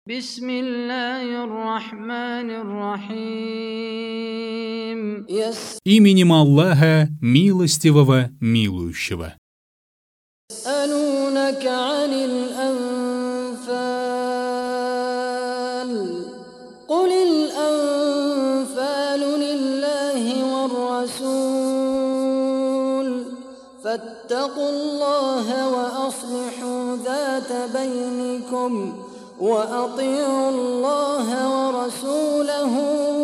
بسم الله الرحمن الرحيم Именем Аллаха, милостивого, милующего. يسألونك عن الأنفال قل الأنفال لله والرسول فاتقوا الله وأصلحوا ذات بينكم وأطيعوا الله ورسوله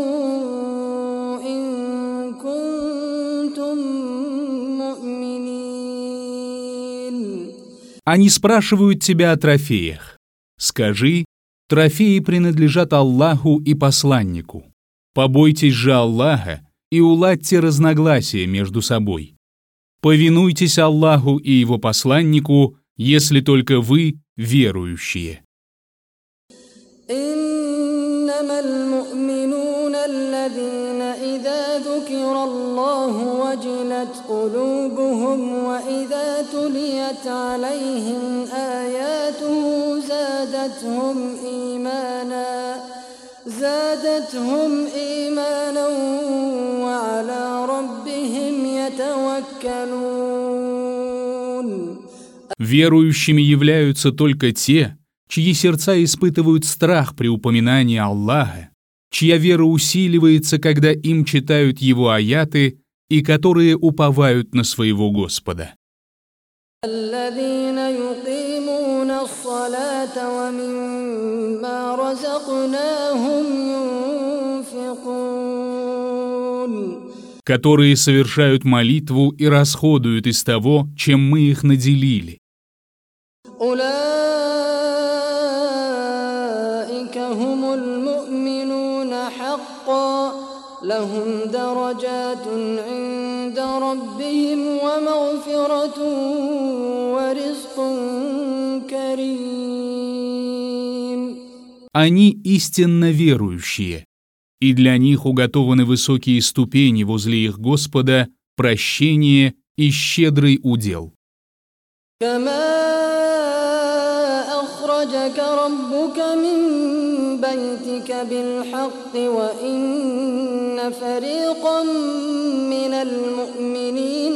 إن كنتم مؤمنين. Они спрашивают тебя о трофеях. Скажи, трофеи принадлежат Аллаху и посланнику. Побойтесь же Аллаха и уладьте разногласия между собой. Повинуйтесь Аллаху и Его посланнику, если только вы верующие. إنما المؤمنون الذين إذا ذكر الله وجلت قلوبهم وإذا تليت عليهم آياته زادتهم إيمانا وعلى ربهم يتوكلون. Верующими являются только те, чьи сердца испытывают страх при упоминании Аллаха, чья вера усиливается, когда им читают Его аяты, и которые уповают на своего Господа. الذين يقيمون الصلاة ومما رزقناهم ينفقون. Которые совершают молитву и расходуют из того, чем мы их наделили. أولئك هم المؤمنون حقا لهم درجات عند ربهم ومغفرة ورزق كريم. Они истинно верующие, и для них уготованы высокие ступени возле их Господа, прощение и щедрый удел. أخرجك ربك من بيتك بالحق وإن فريقا من المؤمنين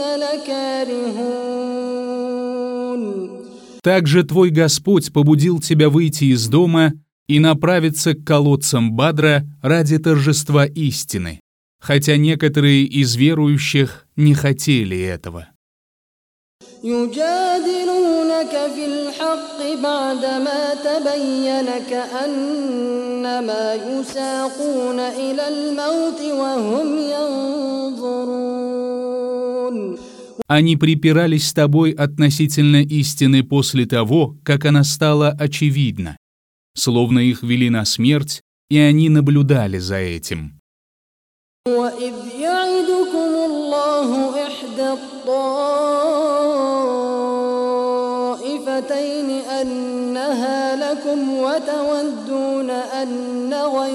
لكارهون. Также твой Господь побудил тебя выйти из дома и направиться к колодцам Бадра ради торжества истины, хотя некоторые из верующих не хотели этого. يجادلونك في الحق بعدما تبين كأنما يساقون إلى الموت وهم ينظرون. Они припирались с тобой относительно истины после того, как она стала очевидна, словно их вели на смерть, и они наблюдали за этим. وإذ يعدكم الله إحدى الطائفتين أنها لكم وتودون أن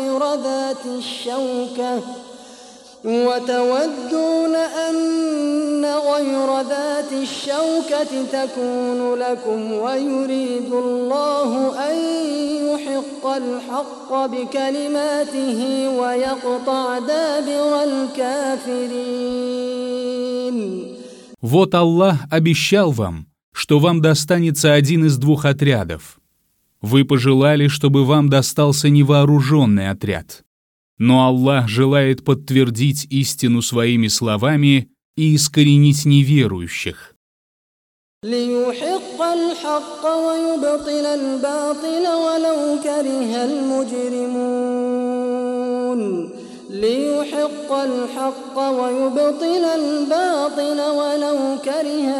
غير ذات الشوكة تكون لكم ويريد الله أن يحق الحق بكلماته ويقطع دابر الكافرين. Вот Аллах обещал вам, что вам достанется один из двух отрядов. Вы пожелали, чтобы вам достался невооруженный отряд. Но Аллах желает подтвердить истину своими словами и искоренить неверующих. ليحق الحق ويبطل الباطل ولو كره المجرمون. ليحق الحق ويبطل الباطل ولو كره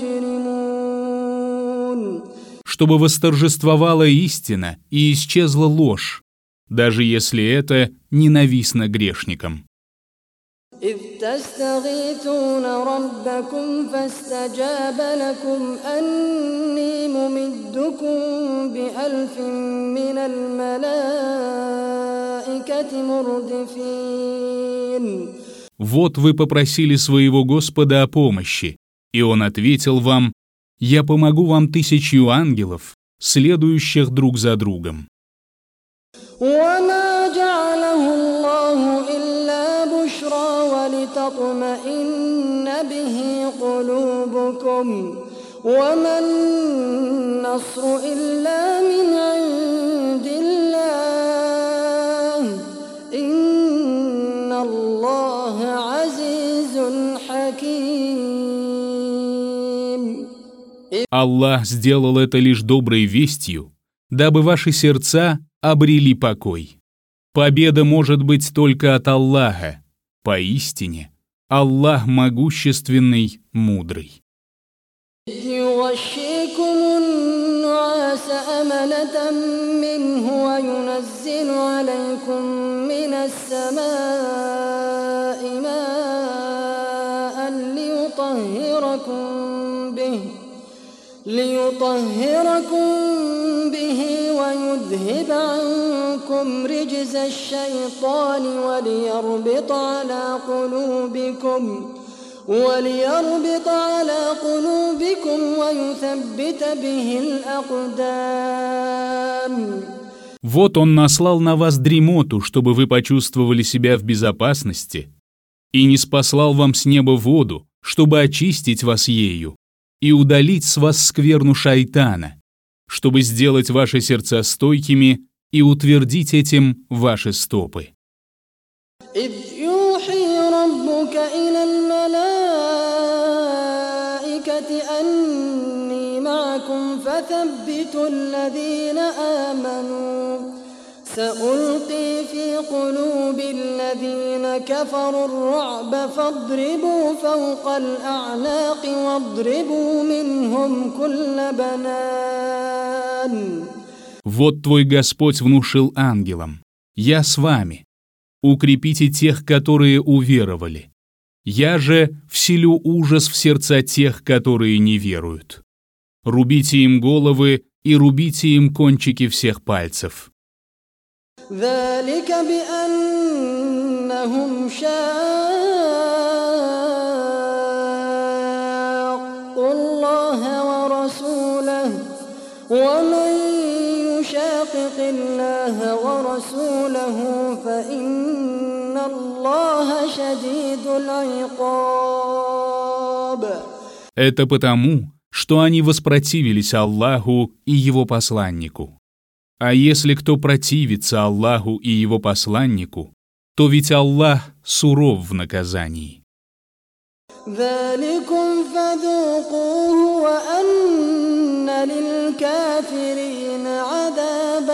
المجرمون. Чтобы восторжествовала истина и исчезла ложь, даже если это ненавистно грешникам. إذ تستغيثون ربكم فاستجاب لكم أني ممدكم بألف من الملائكة مردفين. Вот вы попросили своего Господа о помощи, и Он ответил вам: «Я помогу вам 1000 ангелов, следующих друг за другом». وما جعله الله إلا بشرى ولتطمئن به قلوبكم وما النصر إلا من عند الله إن الله عزيز حكيم. Аллах сделал это лишь доброй вестью, дабы ваши сердца обрели покой. Победа может быть только от Аллаха. Поистине, Аллах могущественный, мудрый. يغشيكم النعاس أمنة منه وينزل عليكم من السماء ماء ليطهركم به ويذهب عنكم رجز الشيطان وليربط على قلوبكم ويثبت به الأقدام. Вот Он наслал на вас дремоту, чтобы вы почувствовали себя в безопасности, и ниспослал вам с неба воду, чтобы очистить вас ею, и удалить с вас скверну шайтана, чтобы сделать ваши сердца стойкими и утвердить этим ваши стопы. إذ يوحي ربك إلى الملائكة أني معكم فثبتوا الذين آمنوا سألقي في قلوب الذين كفروا الرعب فاضربوا فوق الأعناق واضربوا منهم كل بنان. Вот твой Господь внушил ангелам: «Я с вами. Укрепите тех, которые уверовали. Я же вселю ужас в сердца тех, которые не веруют. Рубите им головы и рубите им кончики всех пальцев». ذلك بأنهم شاقوا الله ورسوله ومن يشاقق الله ورسوله فإن الله شديد العقاب. Это потому, что они воспротивились Аллаху и Его посланнику. А если кто противится Аллаху и Его посланнику, то ведь Аллах суров в наказании. ذلكم فذوقوه وأن للكافرين عذاب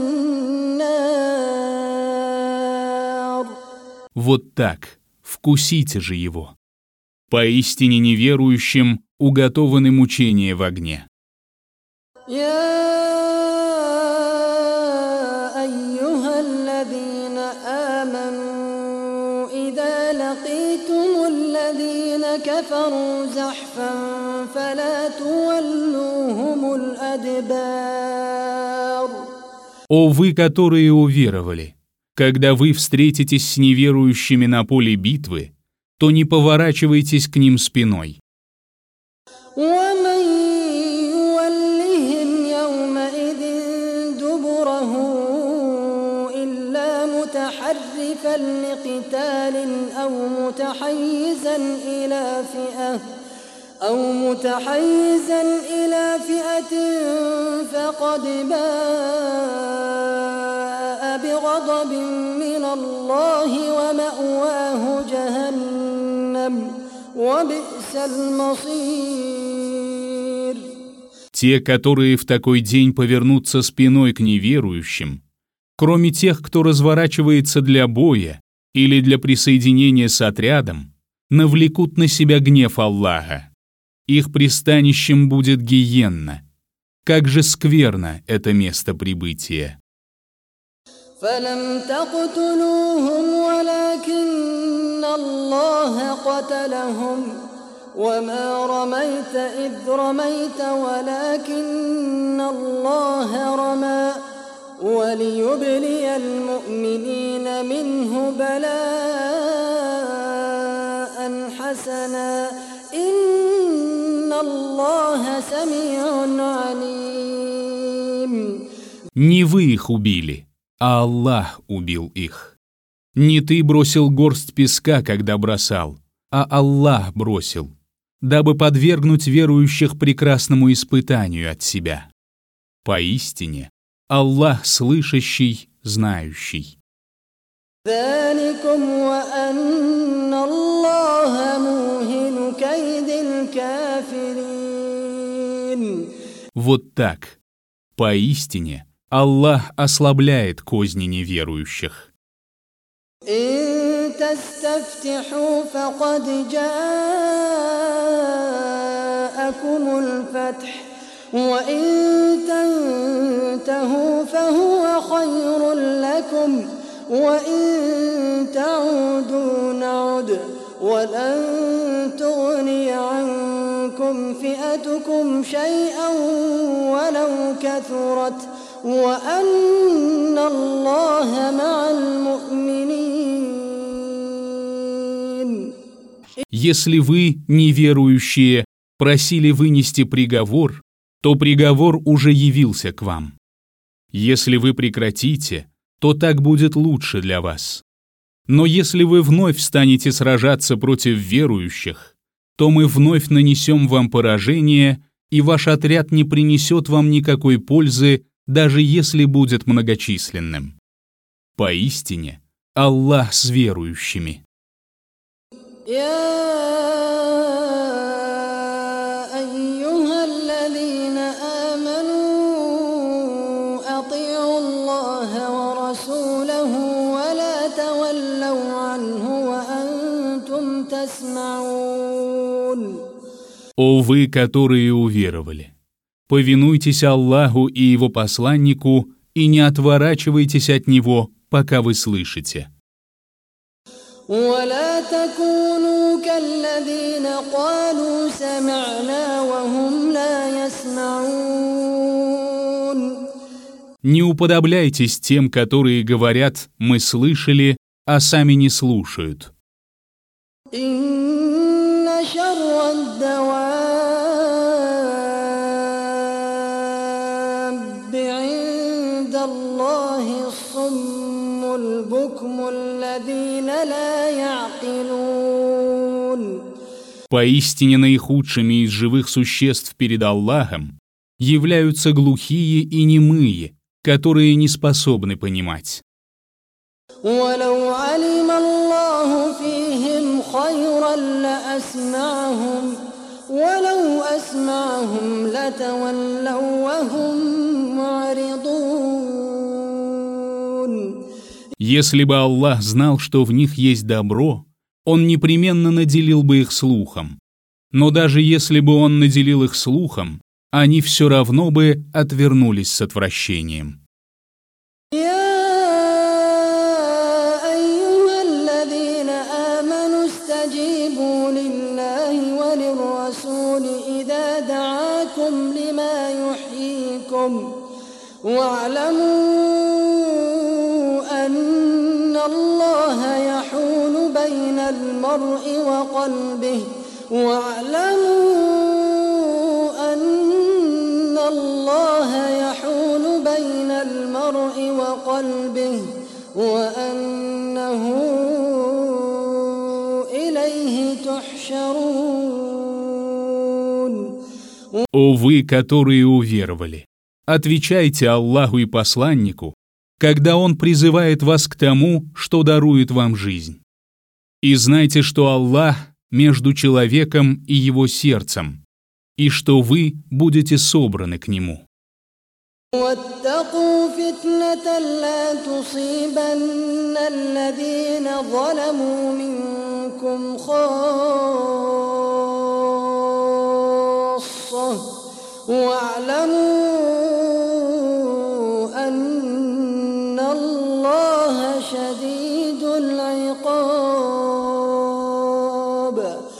النار. Вот так, вкусите же его. Поистине неверующим уготованы мучения в огне. كفروا زحفا فلا تولوهم الأدبار. О вы, которые уверовали, когда вы встретитесь с неверующими на поле битвы, то не поворачивайтесь к ним спиной. ومن يولهم يومئذ دبره إلا متحرفا لقتال أو متحيزا إلى فئة فقد باء بغضب من الله ومأواه جهنم وبئس المصير. Те, которые в такой день повернутся спиной к неверующим, кроме тех, кто разворачивается для боя или для присоединения с отрядом, навлекут на себя гнев Аллаха. Их пристанищем будет гиенна. Как же скверно это место прибытия. فلم تقتلوهم ولكن الله قتلهم وما رميت إذ رميت ولكن الله رمى وليبلي المؤمنين منه بلاء حسنا إن الله سميع عليم. Не вы их убили, а Аллах убил их. Не ты бросил горсть песка, когда бросал, а Аллах бросил, дабы подвергнуть верующих прекрасному испытанию от себя. Поистине, Аллах слышащий, знающий. ذلكم وأن الله موهن كيد الكافرين. Вот так. Поистине, Аллах ослабляет козни неверующих. إن تستفتحوا فقد جاءكم الفتح وإن تنتهوا فهو خير لكم وإن تعودوا نعد ولن تغني عنكم فئتكم شيئا ولو كثرت وأن الله مع المؤمنين. Если вы, неверующие, просили вынести приговор, то приговор уже явился к вам. Если вы прекратите, то так будет лучше для вас. Но если вы вновь станете сражаться против верующих, то мы вновь нанесем вам поражение, и ваш отряд не принесет вам никакой пользы, даже если будет многочисленным. Поистине, Аллах с верующими. О вы, которые уверовали! Повинуйтесь Аллаху и Его посланнику и не отворачивайтесь от Него, пока вы слышите. ولا تكونوا كالذين قالوا سمعنا وهم لا يسمعون. Не уподобляйтесь тем, которые говорят «мы слышали», а сами не слушают. إن شر الدواب عند الله الصم البكم الذين لا يعقلون. Поистине наихудшими из живых существ перед Аллахом являются глухие и немые, которые не способны понимать. ولو علم الله فيهم خيرا لأسمعهم ولو أسمعهم لتولوا وهم معرضون. Если бы Аллах знал, что в них есть добро, Он непременно наделил бы их слухом. Но даже если бы Он наделил их слухом, они все равно бы отвернулись с отвращением. لما يحييكم واعلموا أن الله يحول بين المرء وقلبه وأنه إليه تحشرون. О вы, которые уверовали! Отвечайте Аллаху и посланнику, когда Он призывает вас к тому, что дарует вам жизнь. И знайте, что Аллах между человеком и его сердцем, и что вы будете собраны к Нему. واتقوا فتنة لا تصيبن الذين ظلموا منكم خاصة واعلموا أن الله شديد العقاب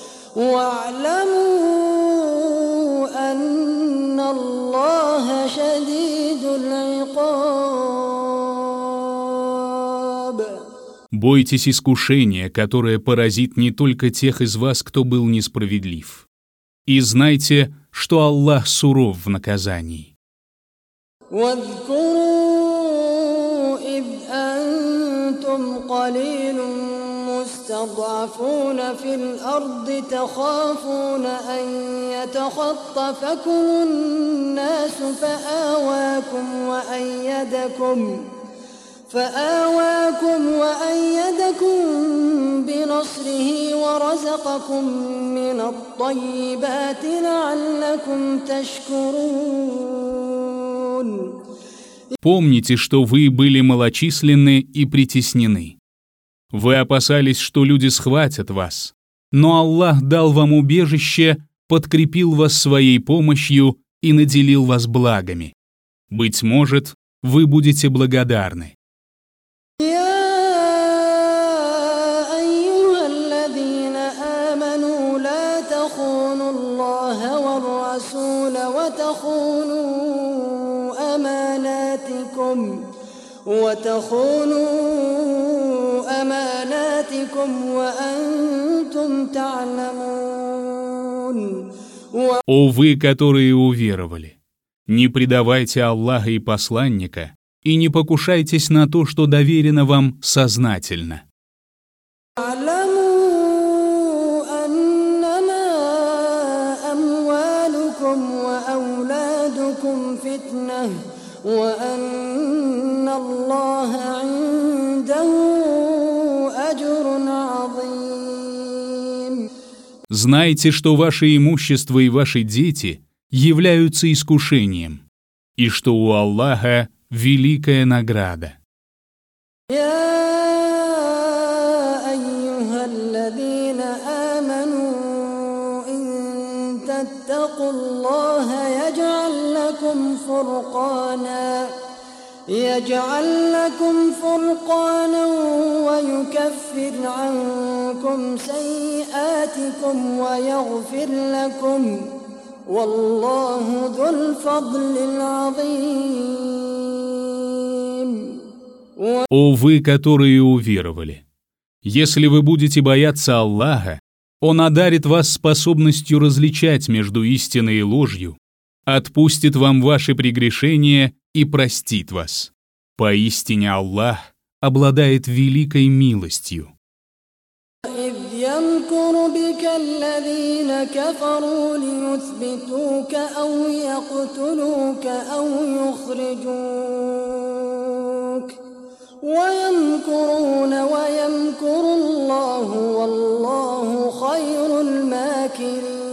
Бойтесь искушения, которое поразит не только тех из вас, кто был несправедлив. И знайте, что Аллах суров в наказании. واذكروا إذ وأنتم قليل مستضعفون في الأرض تخافون أن يتخطفكم الناس فآواكم وأيدكم بنصره ورزقكم من الطيبات لعلكم تشكرون. Помните, что вы были малочисленны и притеснены. Вы опасались, что люди схватят вас, но Аллах дал вам убежище, подкрепил вас своей помощью и наделил вас благами. Быть может, вы будете благодарны. وتخونوا أماناتكم وأنتم تعلمون. О вы, которые уверовали, не предавайте Аллаха и посланника и не покушайтесь на то, что доверено вам сознательно. وأن الله عنده أجر عظيم. Знайте, что ваше имущество и ваши дети являются искушением, и что у Аллаха великая награда. يجعل لكم فرقانا ويكفر عنكم سيئاتكم ويغفر لكم والله ذو الفضل العظيم. О вы, которые уверовали, если вы будете бояться Аллаха, Он одарит вас способностью различать между истиной и ложью, отпустит вам ваши прегрешения и простит вас. Поистине Аллах обладает великой милостью. إذ يمكر بك الذين كفروا ليثبتوك أو يقتلوك أو يخرجوك ويمكرون ويمكر الله والله خير الماكرين.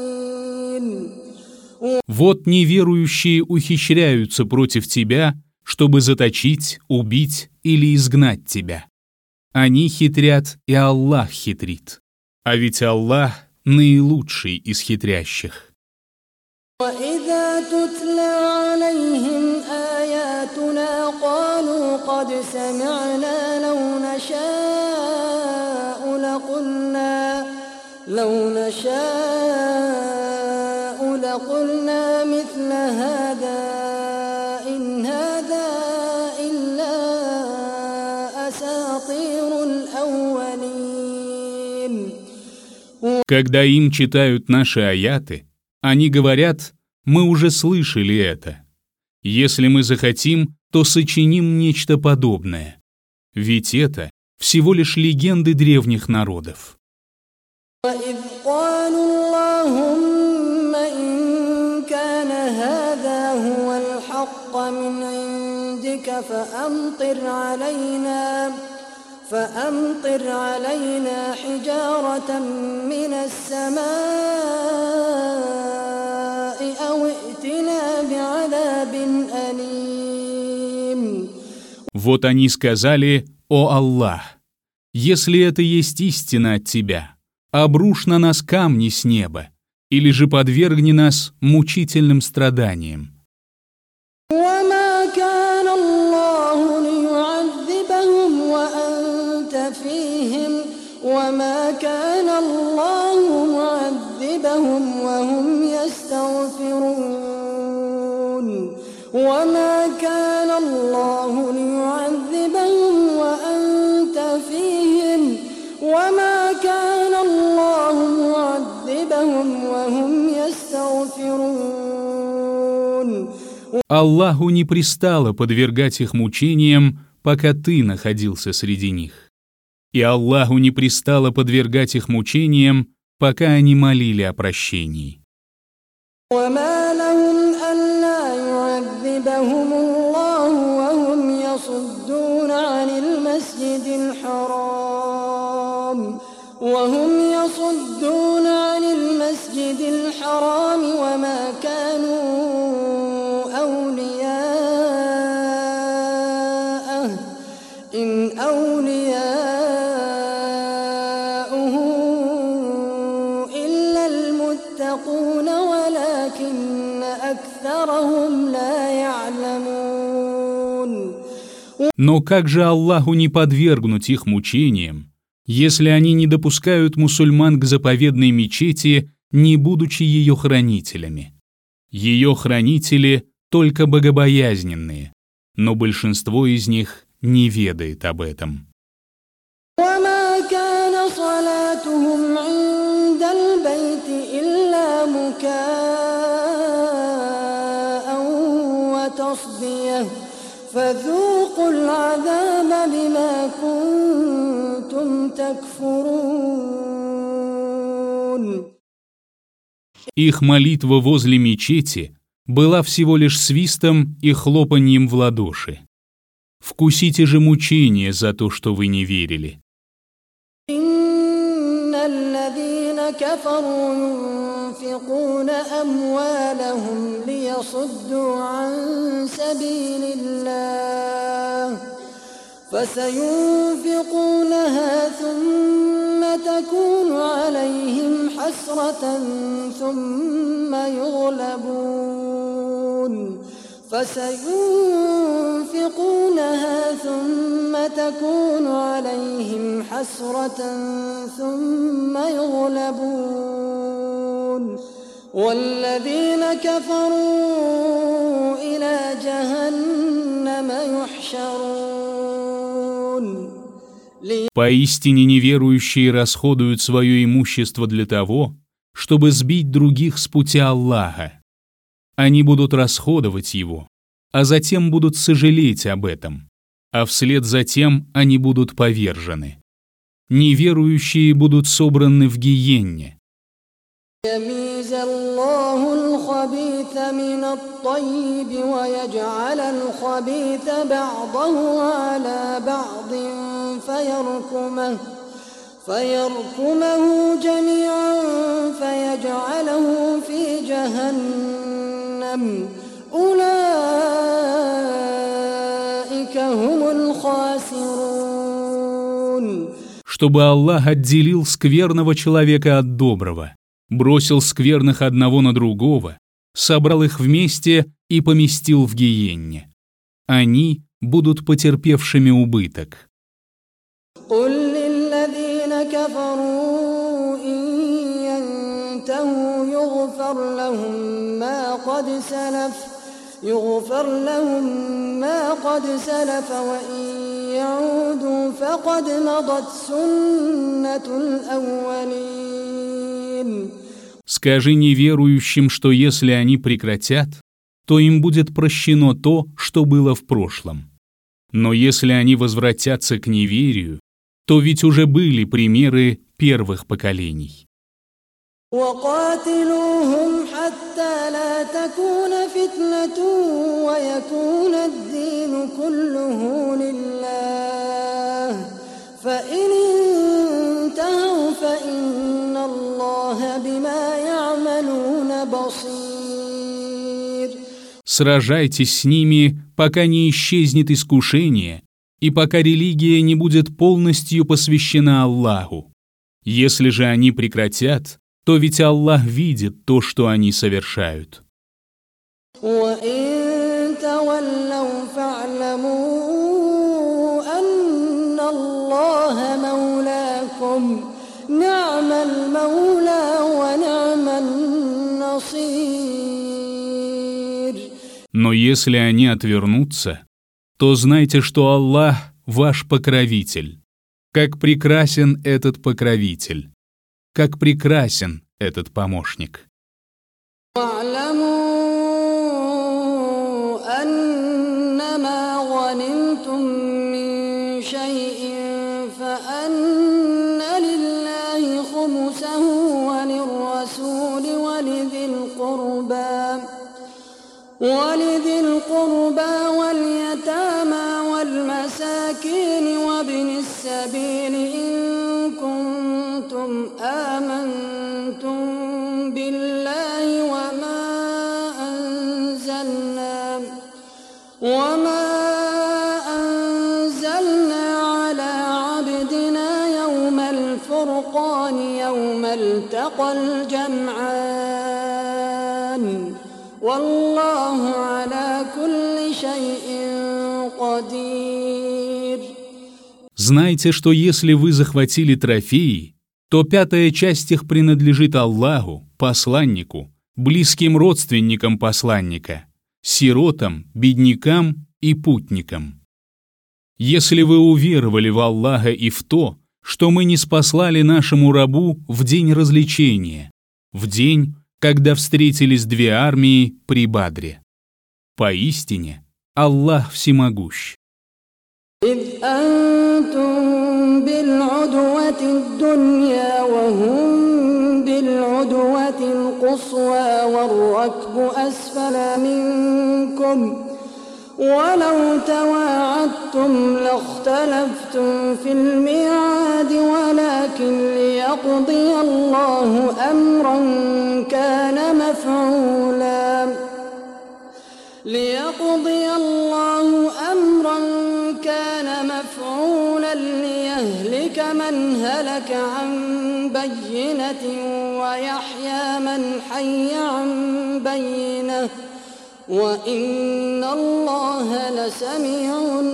Вот неверующие ухищряются против тебя, чтобы заточить, убить или изгнать тебя. Они хитрят, и Аллах хитрит. А ведь Аллах наилучший из хитрящих. وإذا تتلى عليهم آياتنا قالوا قد سمعنا لو نشاء لقلنا مثل هذا إن هذا إلا أساطير الأولين. Когда им читают наши аяты, они говорят: мы уже слышали это. Если мы захотим, то сочиним нечто подобное. Ведь это всего лишь легенды древних народов. وإذ قالوا اللهم إن كان هذا هو الحق من عندك فأمطر علينا حجارة من السماء أو ائتنا بعذاب أليم. Вот они сказали: «О Аллах, если это есть истина от Тебя, обрушь на нас камни с неба, или же подвергни нас мучительным страданиям». وما كان الله معذبهم وهم يستغفرون وما كان الله ليعذبهم وأنت فيهم وما كان الله معذبهم وهم يستغفرون. Аллаху не пристало подвергать их мучениям, пока ты находился среди них. И Аллаху не пристало подвергать их мучениям, пока они молили о прощении. وما لهم ألا يعذبهم الله وهم يصدون عن المسجد الحرام وما كانوا أولياءه إن أولياؤه إلا المتقون ولكن أكثرهم لا يعلمون. Но как же Аллаху не подвергнуть их мучениям, если они не допускают мусульман к заповедной мечети, не будучи ее хранителями? Ее хранители только богобоязненные, но большинство из них не ведает об этом. وما كان صلاتهم عند البيت إلا مكاء وتصدية فذوقوا العذاب بما كنتم تكفرون. Их молитва возле мечети была всего лишь свистом и хлопаньем в ладоши. Вкусите же мучения за то, что вы не верили. إن الذين كفروا ينفقون أموالهم ليصدوا عن سبيل الله فسينفقونها ثم تكون عليهم حسرة ثم يغلبون تكون عليهم حسرة ثم يغلبون والذين كفروا إلى جهنم يحشرون. Поистине неверующие расходуют свое имущество для того, чтобы сбить других с пути Аллаха. Они будут расходовать его, а затем будут сожалеть об этом, а вслед за тем они будут повержены. Неверующие будут собраны в гиенне. يميز الله الخبيث من الطيب ويجعل الخبيث بعضه على بعض فيركمه جميعا فيجعله في جهنم أولئك هم الخاسرون. Чтобы Аллах отделил скверного человека от доброго, бросил скверных одного на другого, собрал их вместе и поместил в гиенне. Они будут потерпевшими убыток. قل للذين كفروا إن ينتهوا يغفر لهم ما قد سلف وإن يعودوا فقد مضت سنة الأولين. Скажи неверующим, что если они прекратят, то им будет прощено то, что было в прошлом. Но если они возвратятся к неверию, то ведь уже были примеры первых поколений. وقاتلوهم حتى لا تكون فتنة ويكون الدين كله لله فإن انتهوا فإن الله بما يعملون بصير. Сражайтесь с ними, пока не исчезнет искушение, и пока религия не будет полностью посвящена Аллаху. Если же они прекратят, то ведь Аллах видит то, что они совершают. وإن تولوا فاعلموا أن الله مولاكم نعم المولى ونعم النصير. Но если они отвернутся, то знайте, что Аллах ваш покровитель. Как прекрасен этот покровитель, как прекрасен этот помощник. واعلموا أنما غنمتم شيء فأن لله خمسه وللرسول ولذي القربى واليتامى والمساكين وابن السبيل إن كنتم آمنتم بالله وما أنزلنا على عبدنا يوم الفرقان يوم التقى الجمعان والله على كل شيء قدير. Знайте, что если вы захватили трофеи, то 5-я часть их принадлежит Аллаху, посланнику, близким родственникам посланника, сиротам, беднякам и путникам. Если вы уверовали в Аллаха и в то, что мы ниспослали нашему рабу в день развлечения, в день, когда встретились две армии при Бадре. Поистине, Аллах всемогущ. إذ أنتم بالعدوة الدنيا وهم بالعدوة القصوى والركب أسفل منكم ولو تواعدتم لاختلفتم في الميعاد ولكن ليقضي الله أمرا كان مفعولا ليهلك من هلك عن بينة ويحيى من حي عن بينة وإن الله لسميع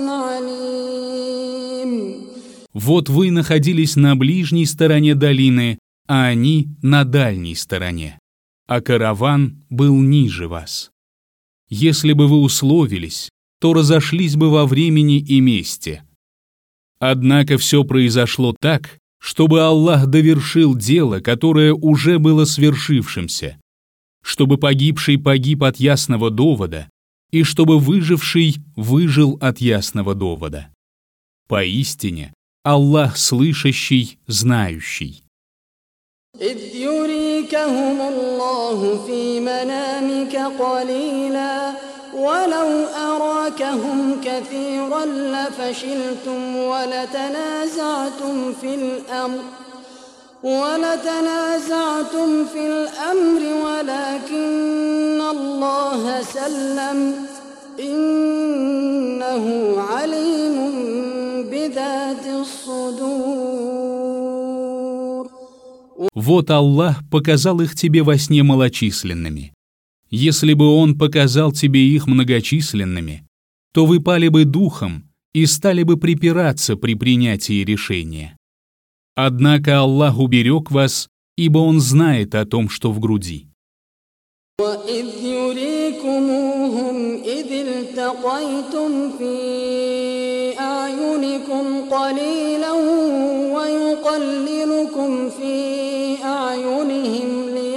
عليم. Вот вы находились на ближней стороне долины, а они на дальней стороне, а караван был ниже вас. Если бы вы условились, то разошлись бы во времени и месте. Однако все произошло так, чтобы Аллах довершил дело, которое уже было свершившимся, чтобы погибший погиб от ясного довода и чтобы выживший выжил от ясного довода. Поистине, Аллах слышащий, знающий. إذ يريكهم الله في منامك قليلا ولو أراكهم كثيرا لفشلتم ولتنازعتم في الأمر ولكن الله سلم إنه عليم بذات الصدور. Вот Аллах показал их тебе во сне малочисленными. Если бы Он показал тебе их многочисленными, то вы пали бы духом и стали бы припираться при принятии решения. Однако Аллах уберег вас, ибо Он знает о том, что в груди. وَإِذْ يُرِيكُمُوهُمْ إِذِ الْتَقَيْتُمْ فِي أَعْيُنِكُمْ قَلِيلًا وَيُقَلِّلُكُمْ فِي أَعْيُنِهِمْ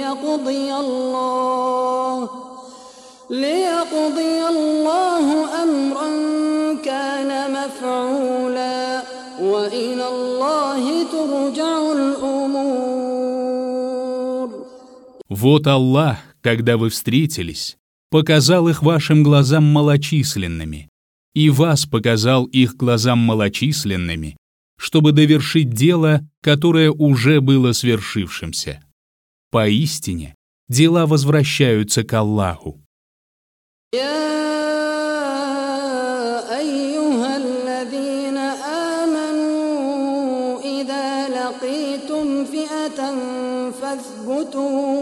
ليقضي الله أمرا كان مفعولا وإلى الله ترجع الأمور. Вот Аллах, когда вы встретились, показал их вашим глазам малочисленными, и вас показал их глазам малочисленными, чтобы довершить дело, которое уже было свершившимся. Поистине, дела возвращаются к Аллаху. يا أيها الذين آمنوا إذا لقيتم فئة فاثبتوا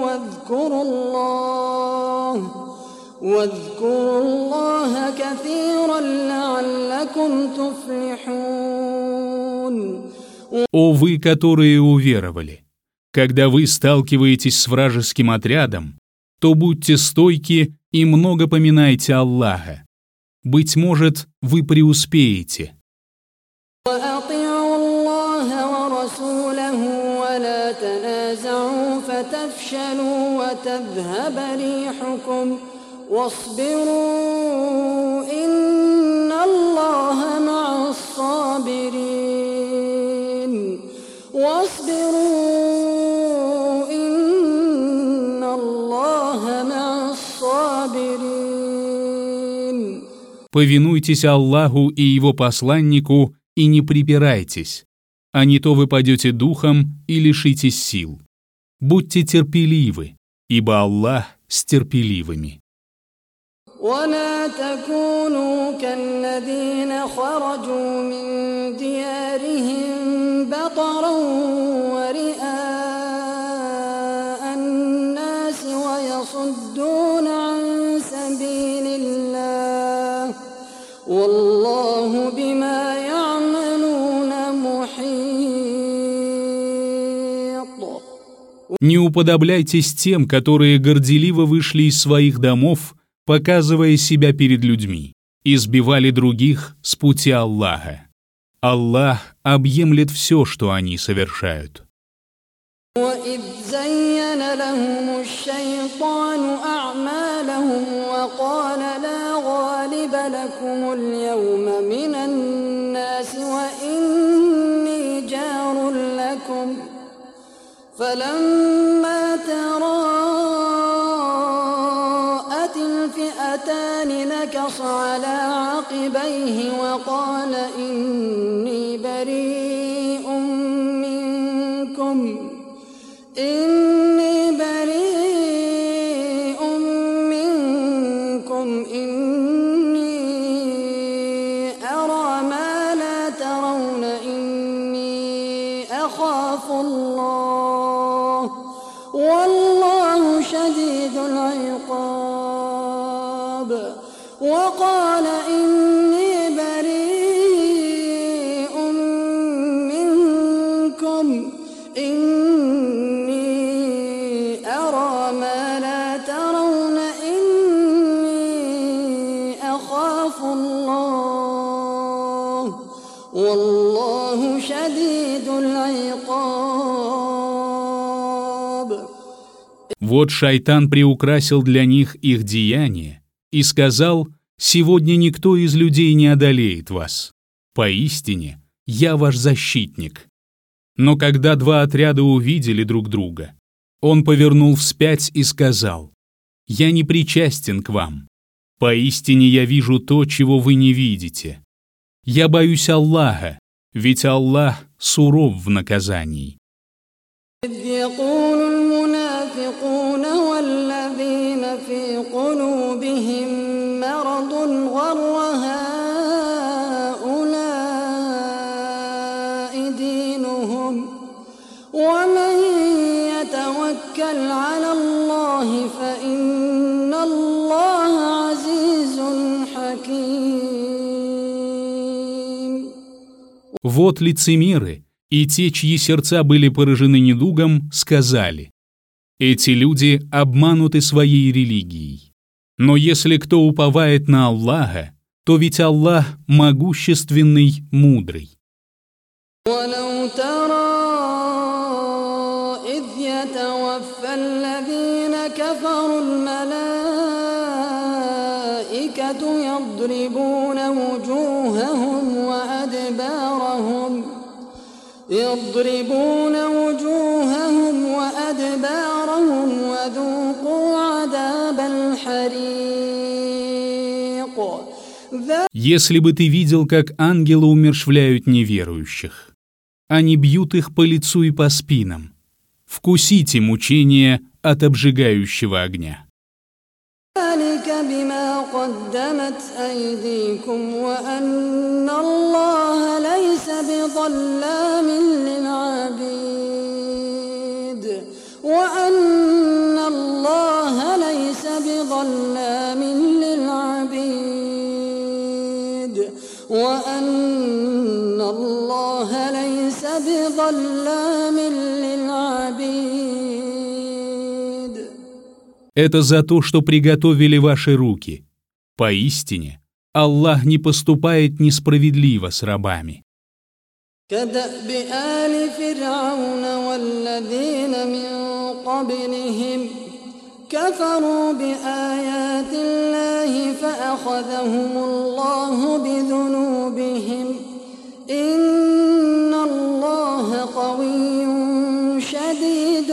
واذكروا الله كثيرا لعلكم تفلحون. О вы, которые уверовали! Когда вы сталкиваетесь с вражеским отрядом, то будьте стойки и много поминайте Аллаха. Быть может, вы преуспеете. وَأَطِيعُوا اللَّهَ وَرَسُولَهُ وَلَا تَنَازَعُوا فَتَفْشَلُوا وَتَذْهَبَ رِيحُكُمْ وَاصْبِرُوا إِنَّ اللَّهَ مَعَ الصَّابِرِينَ. الصابرين واصبروا إن الله مع الصابرين. Повинуйтесь Аллаху и Его посланнику и не припирайтесь, а не то вы падете духом и лишитесь сил. Будьте терпеливы, ибо Аллах с терпеливыми. ولا تكونوا كالذين خرجوا من ديارهم بطرا ورئاء الناس ويصدون عن سبيل الله والله بما يعملون محيط. Не уподобляйтесь тем, которые горделиво вышли из своих домов, показывая себя перед людьми, и сбивали других с пути Аллаха. Аллах объемлет все, что они совершают. وإذ زين لهم الشيطان أعمالهم وقال لا غالب لكم اليوم من الناس وإني جار لكم فلما تراءت الفئتان نكص على عقبيه وقال إني بريء منكم إني أرى ما لا ترون إني أخاف الله والله شديد العقاب. وقال إني بريء منكم إني أرى ما لا ترون إني أخاف الله والله شديد العقاب. Вот шайтан приукрасил для них их деяния и сказал: «Сегодня никто из людей не одолеет вас. Поистине, я ваш защитник». Но когда два отряда увидели друг друга, он повернул вспять и сказал: «Я не причастен к вам. Поистине я вижу то, чего вы не видите. Я боюсь Аллаха, ведь Аллах суров в наказании». إذ يقول المنافقون والذين في قلوبهم مرض غر هؤلاء دينهم ومن يتوكل على الله فإن الله عزيز حكيم. Вот лицемеры и те, чьи сердца были поражены недугом, сказали: «Эти люди обмануты своей религией. Но если кто уповает на Аллаха, то ведь Аллах могущественный, мудрый». ولو ترى إذ يتوفى الذين كفروا الملائكة يضربون وجوههم وأدبارهم وذوقوا عذاب الحريق. Если бы ты видел, как ангелы умерщвляют неверующих, они бьют их по лицу и по спинам. Вкусите мучения от обжигающего огня. ذلك بما قدمت أيديكم وأن الله ليس بظلام للعبيد وأن الله ليس بظلام للعبيد وأن الله ليس بظلام للعبيد. Это за то, что приготовили ваши руки. Поистине, Аллах не поступает несправедливо с рабами. كدأب آل فرعون والذين من قبلهم كفروا بآيات الله فأخذهم الله بذنوبهم إن الله قوي شديد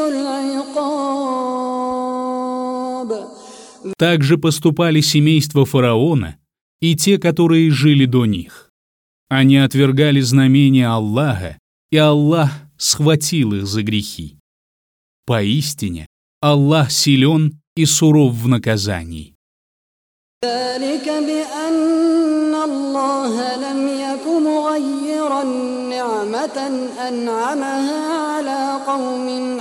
العقاب. Так же поступали семейства фараона и те, которые жили до них. Они отвергали знамения Аллаха, и Аллах схватил их за грехи. Поистине, Аллах силен и суров в наказании. ذلك بأن الله لم يك مغيرا نعمة أنعمها على قوم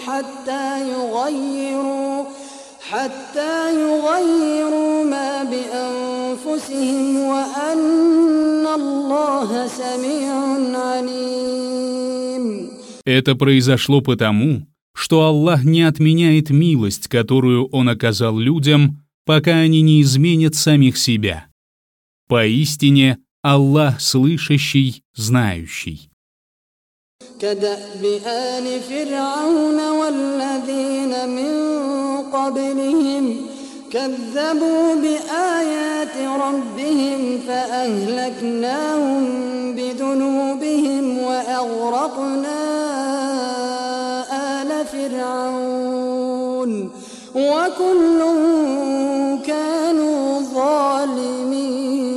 حتى يغيروا ما بأنفسهم وأن الله سميع عليم. Это произошло потому, что Аллах не отменяет милость, которую Он оказал людям, пока они не изменят самих себя. Поистине, Аллах слышащий, знающий. كدأب آل فرعون والذين من قبلهم كذبوا بآيات ربهم فأهلكناهم بذنوبهم وأغرقنا آل فرعون وكل كانوا ظالمين.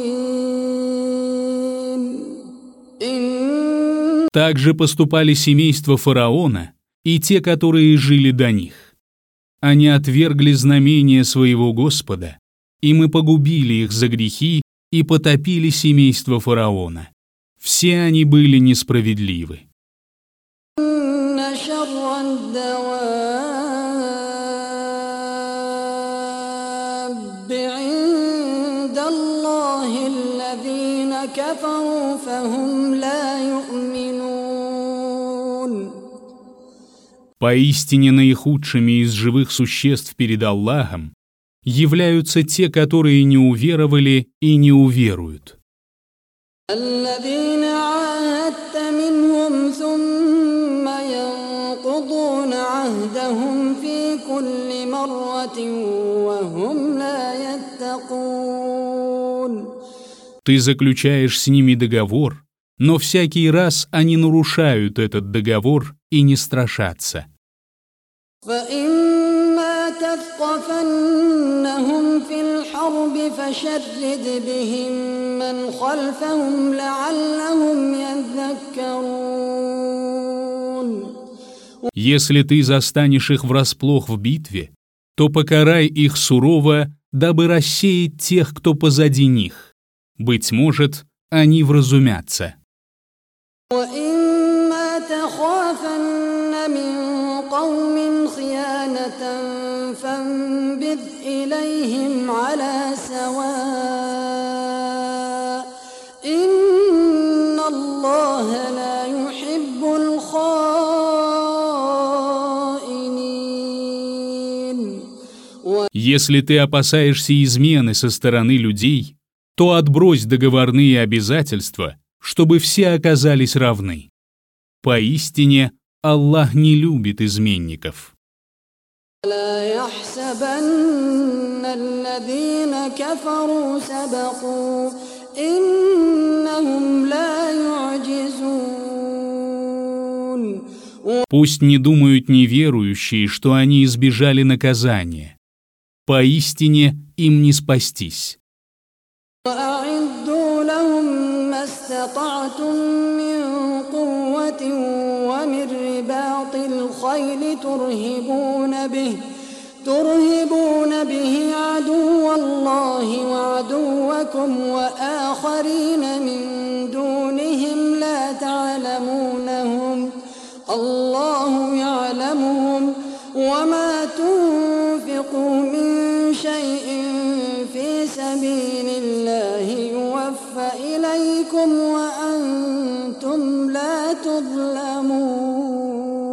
Так же поступали семейства фараона и те, которые жили до них. Они отвергли знамения своего Господа, и мы погубили их за грехи и потопили семейство фараона. Все они были несправедливы. Поистине наихудшими из живых существ перед Аллахом являются те, которые не уверовали и не уверуют. Ты заключаешь с ними договор, но всякий раз они нарушают этот договор и не страшатся. فإما تثقفنهم في الحرب فشرد بهم من خلفهم لعلهم يذكرون. Если ты застанешь их врасплох в битве, то покарай их сурово, дабы рассеять тех, кто позади них. Быть может, они вразумятся. وإما تخافن من قوم خيانة فانبذ إليهم على سواء إن الله لا يحب الخائنين. Если ты опасаешься измены со стороны людей, то отбрось договорные обязательства, чтобы все оказались равны. Поистине, Аллах не любит изменников. لا يحسبن الذين كفروا سبقوا إنهم لا يعجزون. Пусть не думают неверующие, что они избежали наказания. Поистине, им не спастись. وأعدوا لهم ما استطعتم من قوة ومن رباط الخيل ترهبون به عدو الله وعدوكم وآخرين من دونهم لا تعلمونهم الله يعلمهم وما تنفقوا من شيء في سبيل الله يوفى إليكم وأنتم لا تظلمون.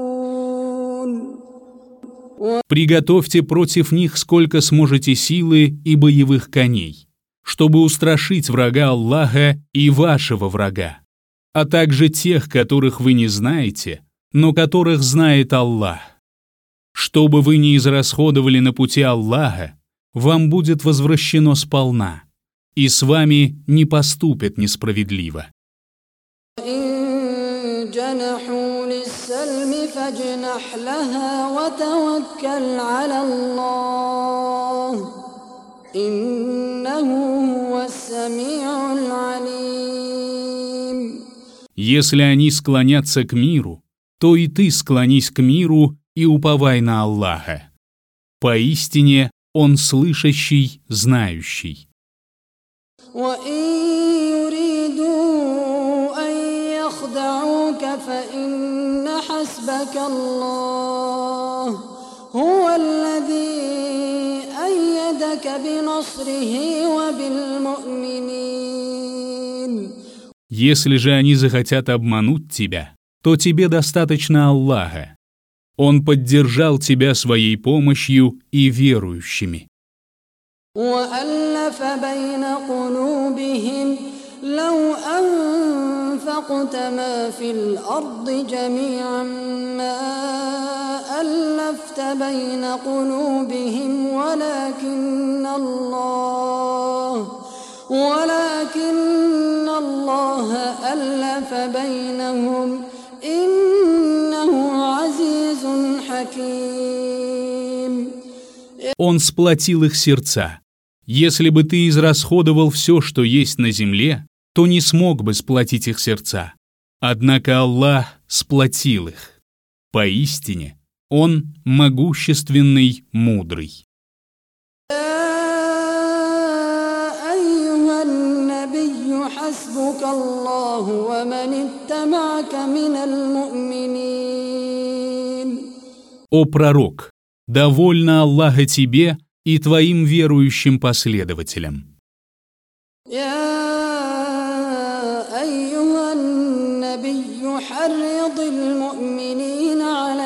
Приготовьте против них сколько сможете силы и боевых коней, чтобы устрашить врага Аллаха и вашего врага, а также тех, которых вы не знаете, но которых знает Аллах. Что бы вы ни израсходовали на пути Аллаха, вам будет возвращено сполна, и с вами не поступят несправедливо. جنحوا للسلم فاجنح لها وتوكل على الله إنه هو السميع العليم. Если они склонятся к миру, то и ты склонись к миру и уповай на Аллаха. Поистине, Он слышащий, знающий. وإن يريدوا أن يخدعوك فإن حسبك الله هو الذي أيدك بنصره وبالمؤمنين. Если же они захотят обмануть тебя, то тебе достаточно Аллаха. Он поддержал тебя своей помощью и верующими. وألف بين قلوبهم لو أنفقت ما في الأرض جميعا ما ألفت بين قلوبهم ولكن الله ألف بينهم إنه عزيز حكيم. Он сплотил их сердца. Если бы ты израсходовал все, что есть на земле, то не смог бы сплотить их сердца. Однако Аллах сплотил их. Поистине, Он могущественный, мудрый. حسبك الله ومن اتبعك من المؤمنين. О пророк, довольно Аллаха тебе и твоим верующим последователям. يا أيها النبي حرض المؤمنين على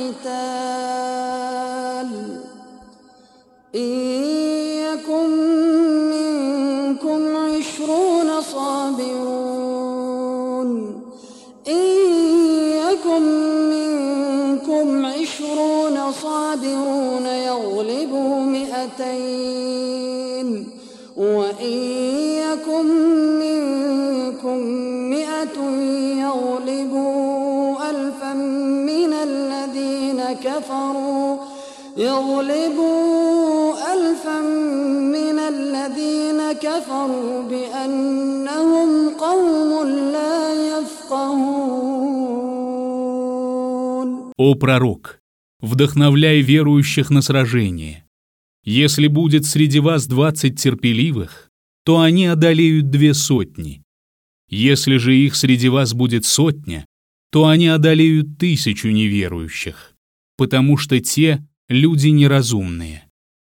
القتال إن يكن منكم 20 صابرون يغلبوا 200 وإن يكن منكم 100 يغلبوا 1000 من الذين كفروا بأنهم قوم لا يفقهون. О пророк, вдохновляй верующих на сражение. Если будет среди вас 20 терпеливых, то они одолеют 200. Если же их среди вас будет 100, то они одолеют 1000 неверующих, потому что те люди неразумные.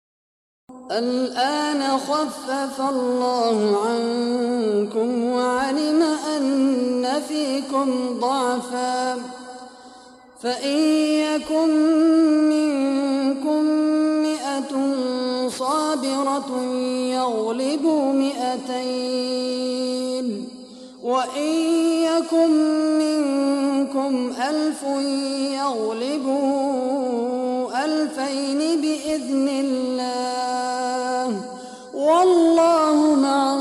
الآن خفف الله عنكم وعلم أن فيكم ضعفا فإن يكن منكم 100 صابرة يغلبوا 200 وإن يكن منكم 1000 يغلبوا 2000 بإذن الله والله مع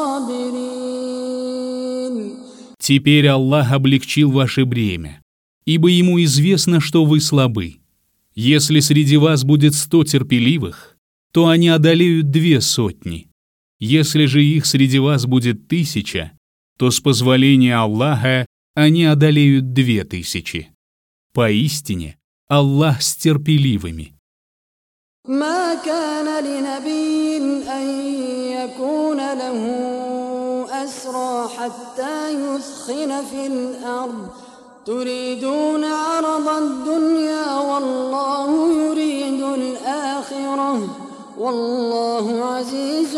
الصابرين. Теперь Аллах облегчил ваше бремя, ибо Ему известно, что вы слабы. Если среди вас будет 100 терпеливых, то они одолеют 200. Если же их среди вас будет 1000, то с позволения Аллаха они одолеют 2000. Поистине, Аллах с терпеливыми. ما كان لنبي أن يكون له أسرى حتى يثخن في الأرض تريدون عرض الدنيا والله يريد الآخرة والله عزيز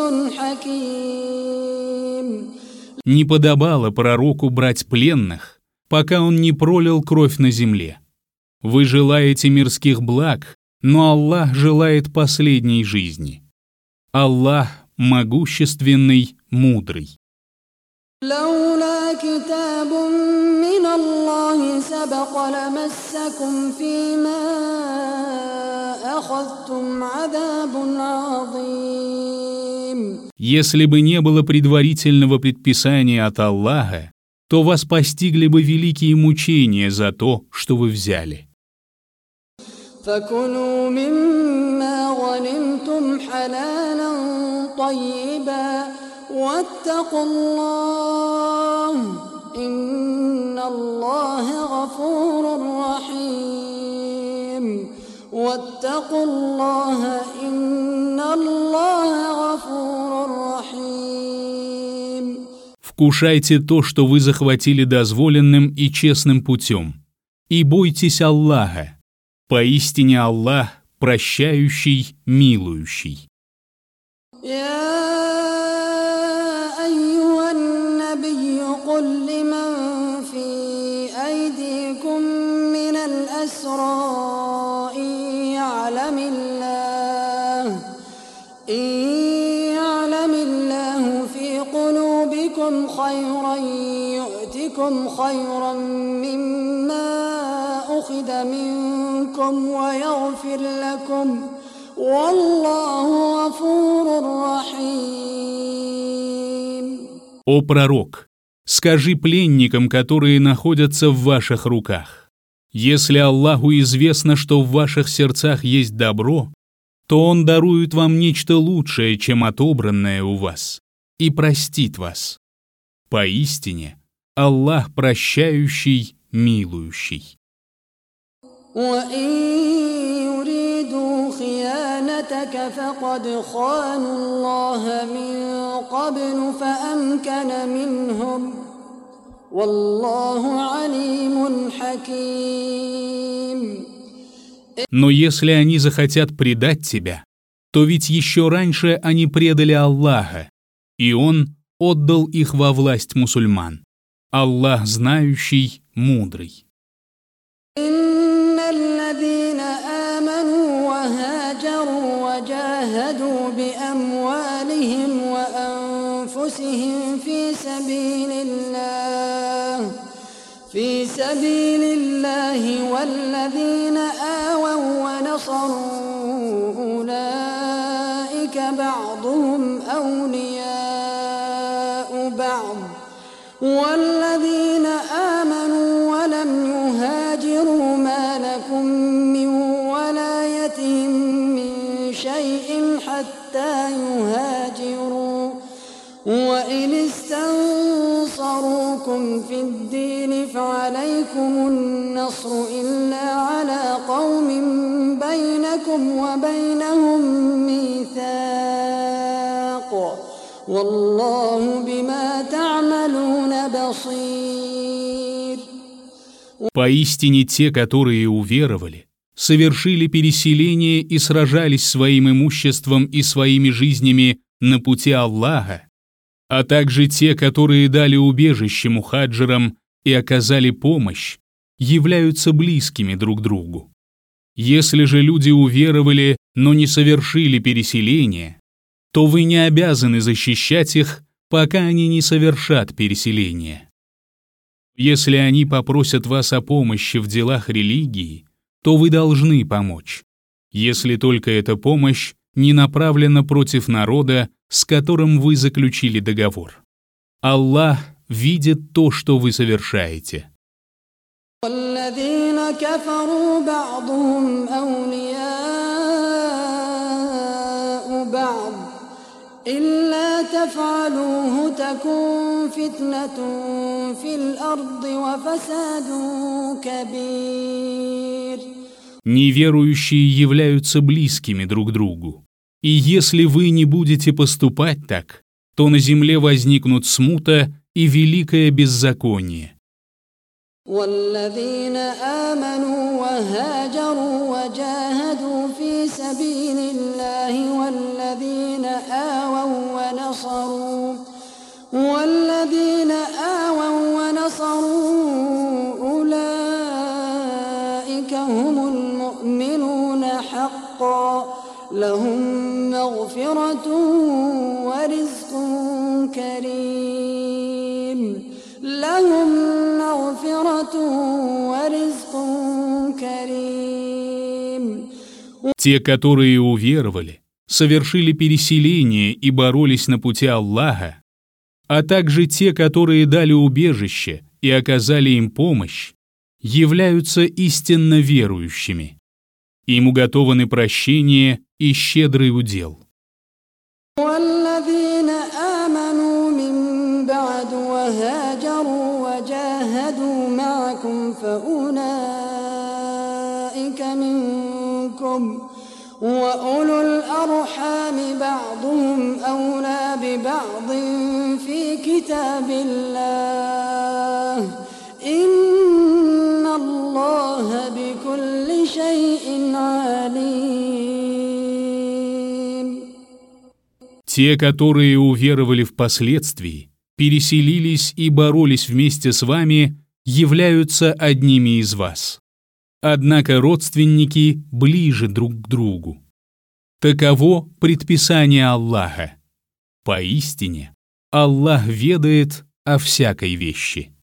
حكيم. Не подобало пророку брать пленных, пока он не пролил кровь на земле. Вы желаете мирских благ, но Аллах желает последней жизни. Аллах могущественный, мудрый. لولا كتاب من الله سبق لمسكم فيما أخذتم عذاب عظيم. Если бы не было предварительного предписания от Аллаха, то вас постигли бы великие мучения за то, что вы взяли. فكلوا مما غنمتم حلالا طيبا واتقوا الله إن الله غفور رحيم واتقوا الله إن الله غفور رحيم. Вкушайте то, что вы захватили дозволенным и честным путем, и бойтесь Аллаха. Поистине Аллах прощающий, милующий. يا أيها النبي قل لمن في أيديكم من الأسرى إن يعلم الله في قلوبكم خيرا يؤتكم خيرا مما أخذ منكم ويغفر لكم والله غفور رحيم. О пророк, скажи пленникам, которые находятся в ваших руках: если Аллаху известно, что в ваших сердцах есть добро, то Он дарует вам нечто лучшее, чем отобранное у вас, и простит вас. Поистине, Аллах прощающий, милующий. وإن يريدوا خيانتك فقد خانوا الله من قبل فأمكن منهم والله عليم حكيم. Но если они захотят предать тебя, то ведь еще раньше они предали Аллаха, и Он отдал их во власть мусульман. Аллах знающий, мудрый. إن الذين آمنوا وهاجروا وجاهدوا بأموالهم وأنفسهم في سبيل الله والذين آووا ونصروا أولئك بعضهم أولياء بعض والذين آمنوا ولم يهاجروا ما لكم من ولايتهم من شيء حتى يهاجروا وإن استنصروكم في الدين فعليكم النصر إلا على قوم بينكم وبينهم ميثاق والله بما تعملون بصير. Поистине те, которые уверовали, совершили переселение и сражались своим имуществом и своими жизнями на пути Аллаха, а также те, которые дали убежище мухаджирам и оказали помощь, являются близкими друг другу. Если же люди уверовали, но не совершили переселение, то вы не обязаны защищать их, пока они не совершат переселение. Если они попросят вас о помощи в делах религии, то вы должны помочь, если только эта помощь не направлена против народа, с которым вы заключили договор. Аллах видит то, что вы совершаете. والذين كفروا بعضهم أولياء بعض إلا تفعلوه تكن فتنة في الأرض وفساد كبير. Неверующие являются близкими друг другу. И если вы не будете поступать так, то на земле возникнут смута и великое беззаконие. والذين آمنوا وهاجروا وجاهدوا في سبيل الله والذين آووا ونصروا أولئك هم المؤمنون حقا لهم مغفرة ورزق كريم. Те, которые уверовали, совершили переселение и боролись на пути Аллаха, а также те, которые дали убежище и оказали им помощь, являются истинно верующими. Им уготованы прощение и щедрый удел. والذين آمنوا من بعد وهاجروا وجاهدوا معكم فأولئك منكم وأولو الأرحام بعضهم أولى ببعض في كتاب الله إن الله بكل شيء عليم. Те, которые уверовали впоследствии, переселились и боролись вместе с вами, являются одними из вас. Однако родственники ближе друг к другу. Таково предписание Аллаха. Поистине, Аллах ведает о всякой вещи.